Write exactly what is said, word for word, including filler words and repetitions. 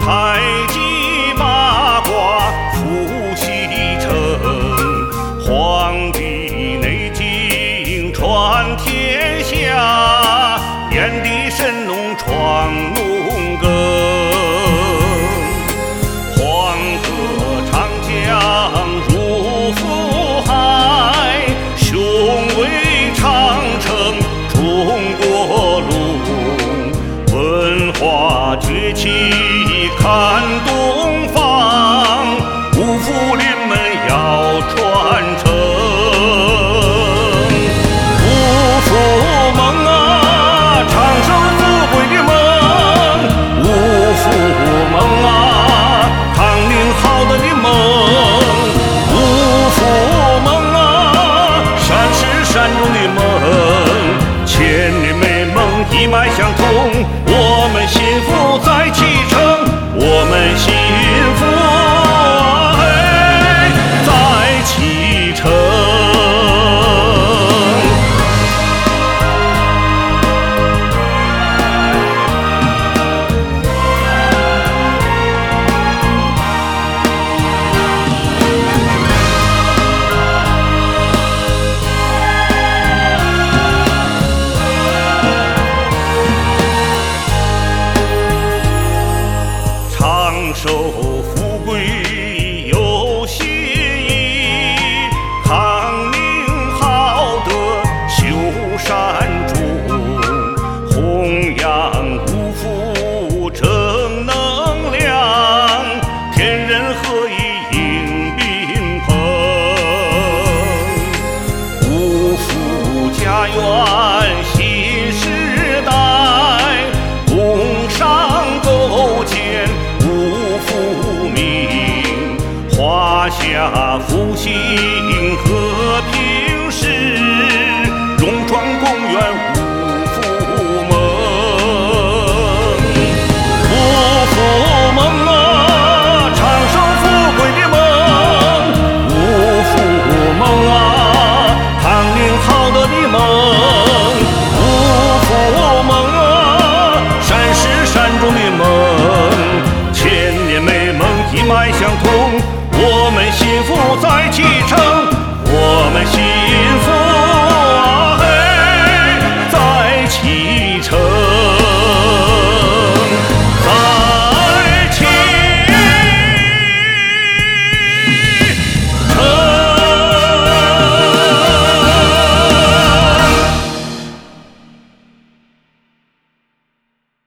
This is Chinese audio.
太极八卦伏羲城，黄帝内经传天下，炎帝神农创农耕。黄河长江入福海，雄伟长城中国路。文化崛起看东方，五福临门要传承。五福梦啊，长寿富贵的梦，五福梦啊，唐宁浩德的梦，五福梦啊，山是山中的梦，千年美梦一脉相通。我们幸福在启程，我们幸福哎在启程。长寿富贵有新意，康宁浩德修山中，弘扬五福正能量，天人合一迎宾朋。五福家园新时代，工商构建华夏复兴和平时，融创公园五福梦。五福梦啊，长寿富贵的梦，五福梦啊，唐宁浩德的梦，五福梦啊，山是山中的梦，千年美梦一脉相通。我们幸福在启程。